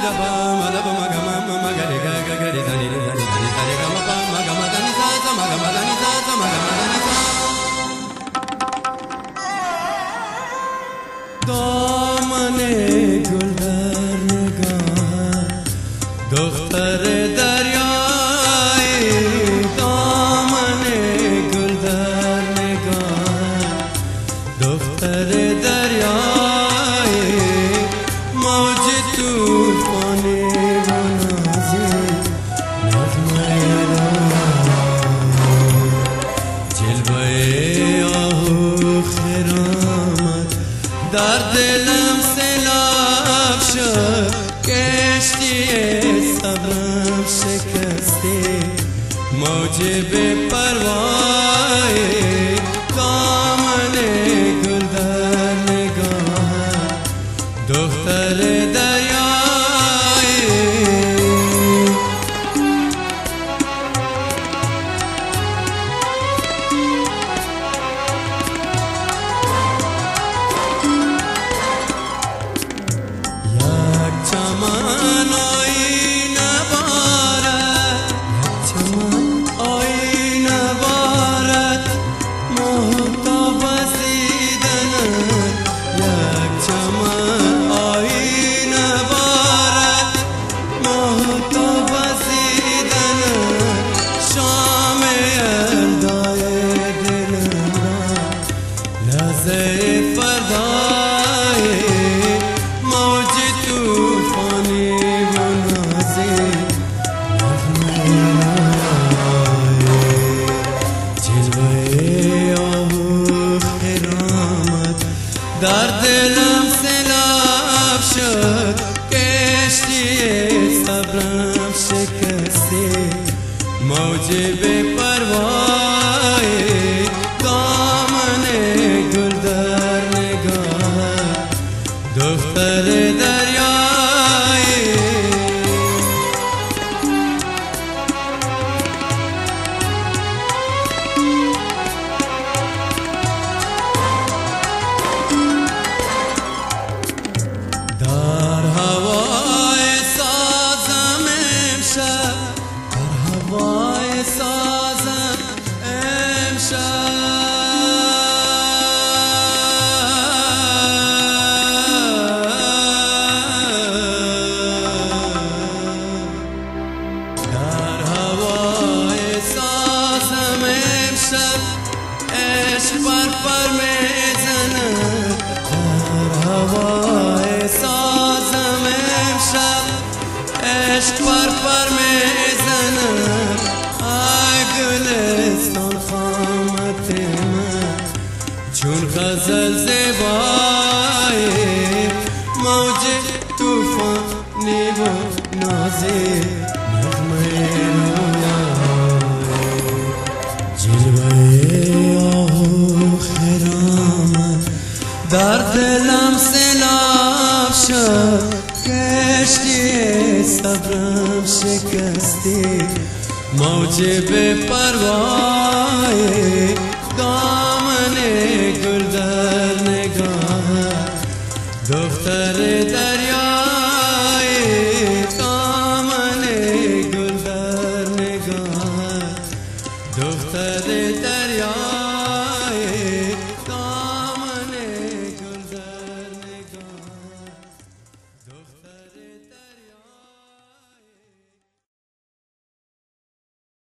دامن گل در نگاه دختر دریای دامن گل در نگاه دختر دریای موج طوفانی و نازی نغمه جلوه آهو خرامت در دلم سیلاب شد کشتی صبرم شکستی موج بی پروای دامن گل در نگاه دختر دریای چمن آینه بارد چمن آینه بارد محتاب دیدنت یک چمن آینه بارد محتاب دیدنت شام اردای دلم لحظه فردای موج طوفانی و نازی جلوه آهو خرامت در دلم سیلاب شد کشتی صبرم شکستی موج بی پروای دامن گل در نگاه دختر دریای در هوای سازم امشب در هوای سازم امشب عشق پر میزند در هوای سازم امشب عشق پر میزند ای گلستان خامت من چون غزل زیبای موج طوفانی و نازی نغمه در دلم سیلاب شد کشتی صبرم شکستی موج بی پروای دامن گل در نگاه دختر دریای دامن گل در نگاه دختر دریای